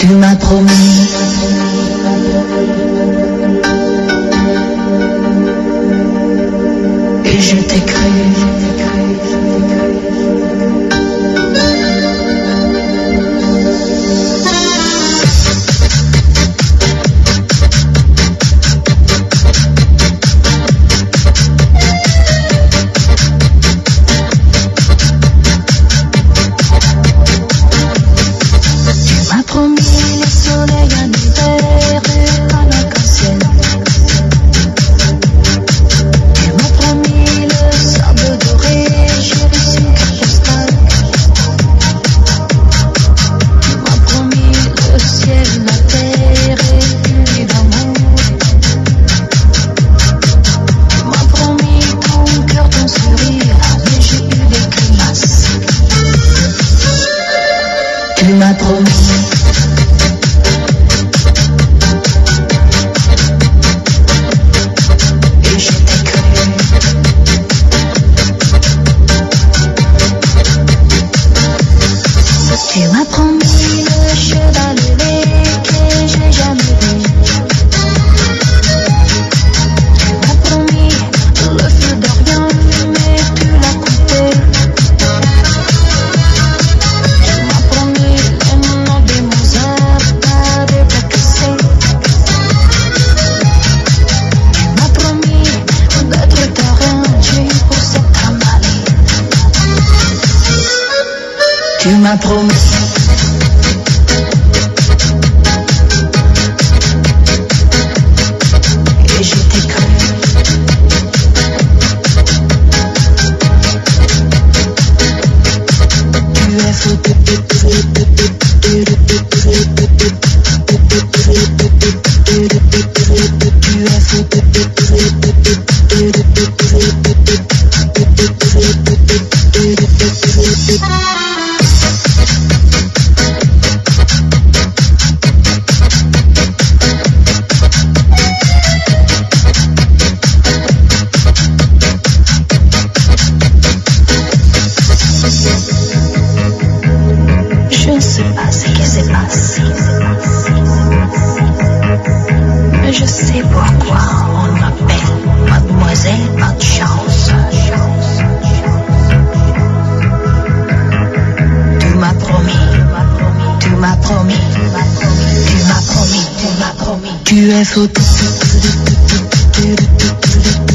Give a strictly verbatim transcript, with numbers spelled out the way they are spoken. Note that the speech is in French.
Tu m'as promis. Et je t'ai cru. Tu m'as promis. Et je t'ai cru. Tu m'as promis le cheval élevé que j'ai jamais vu. Tu m'as promis le feu d'Orient, mais tu l'as coupé. Tu m'as promis. Et je t'ai cru. Tu es fou. Tu es fou. Je ne sais pas ce qui s'est passé, mais je sais pourquoi on m'appelle Mademoiselle Pas de Chance. Tu m'as promis, tu m'as promis, tu m'as promis, tu m'as promis. Tu es fou.